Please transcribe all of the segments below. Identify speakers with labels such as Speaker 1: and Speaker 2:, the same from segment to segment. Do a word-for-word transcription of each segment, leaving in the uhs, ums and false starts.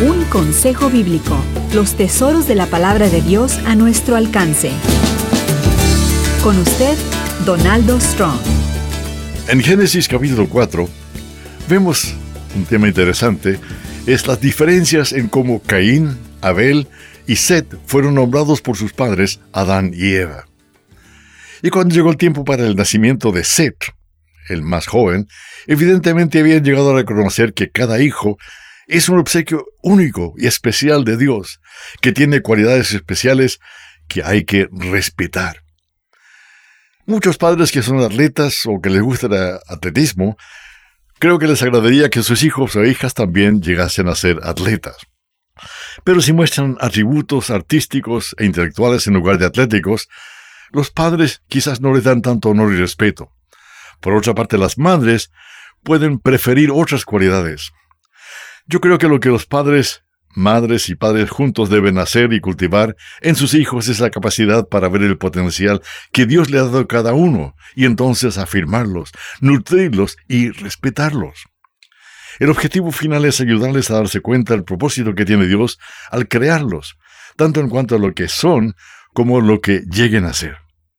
Speaker 1: Un consejo bíblico. Los tesoros de la palabra de Dios a nuestro alcance. Con usted, Donaldo Strong.
Speaker 2: En Génesis capítulo cuatro, vemos un tema interesante, es las diferencias en cómo Caín, Abel y Set fueron nombrados por sus padres, Adán y Eva. Y cuando llegó el tiempo para el nacimiento de Set, el más joven, evidentemente habían llegado a reconocer que cada hijo es un obsequio único y especial de Dios, que tiene cualidades especiales que hay que respetar. Muchos padres que son atletas o que les gusta el atletismo, creo que les agradaría que sus hijos o hijas también llegasen a ser atletas. Pero si muestran atributos artísticos e intelectuales en lugar de atléticos, los padres quizás no les dan tanto honor y respeto. Por otra parte, las madres pueden preferir otras cualidades. Yo creo que lo que los padres, madres y padres juntos deben hacer y cultivar en sus hijos es la capacidad para ver el potencial que Dios le ha dado a cada uno y entonces afirmarlos, nutrirlos y respetarlos. El objetivo final es ayudarles a darse cuenta del propósito que tiene Dios al crearlos, tanto en cuanto a lo que son como lo que lleguen a ser.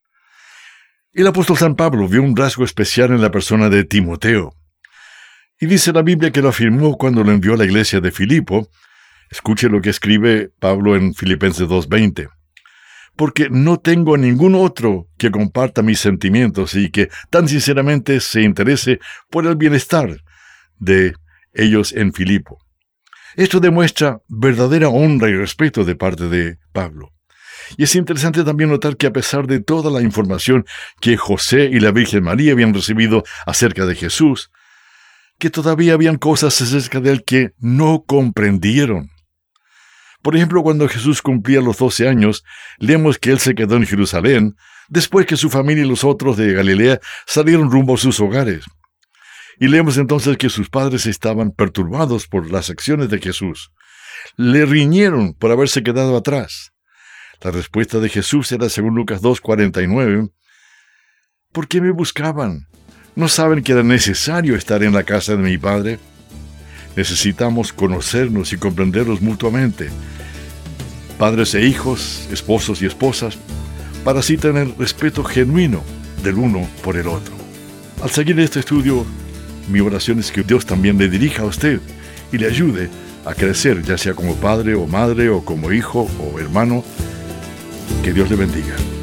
Speaker 2: El apóstol San Pablo vio un rasgo especial en la persona de Timoteo. Y dice la Biblia que lo afirmó cuando lo envió a la iglesia de Filipo. Escuche lo que escribe Pablo en Filipenses dos veinte. Porque no tengo ningún otro que comparta mis sentimientos y que tan sinceramente se interese por el bienestar de ellos en Filipo. Esto demuestra verdadera honra y respeto de parte de Pablo. Y es interesante también notar que a pesar de toda la información que José y la Virgen María habían recibido acerca de Jesús, que todavía habían cosas acerca de él que no comprendieron. Por ejemplo, cuando Jesús cumplía los doce años, leemos que él se quedó en Jerusalén, después que su familia y los otros de Galilea salieron rumbo a sus hogares. Y leemos entonces que sus padres estaban perturbados por las acciones de Jesús. Le riñeron por haberse quedado atrás. La respuesta de Jesús era, según Lucas dos cuarenta y nueve, ¿por qué me buscaban? ¿No saben que era necesario estar en la casa de mi Padre? Necesitamos conocernos y comprendernos mutuamente, padres e hijos, esposos y esposas, para así tener respeto genuino del uno por el otro. Al seguir este estudio, mi oración es que Dios también le dirija a usted y le ayude a crecer, ya sea como padre o madre o como hijo o hermano. Que Dios le bendiga.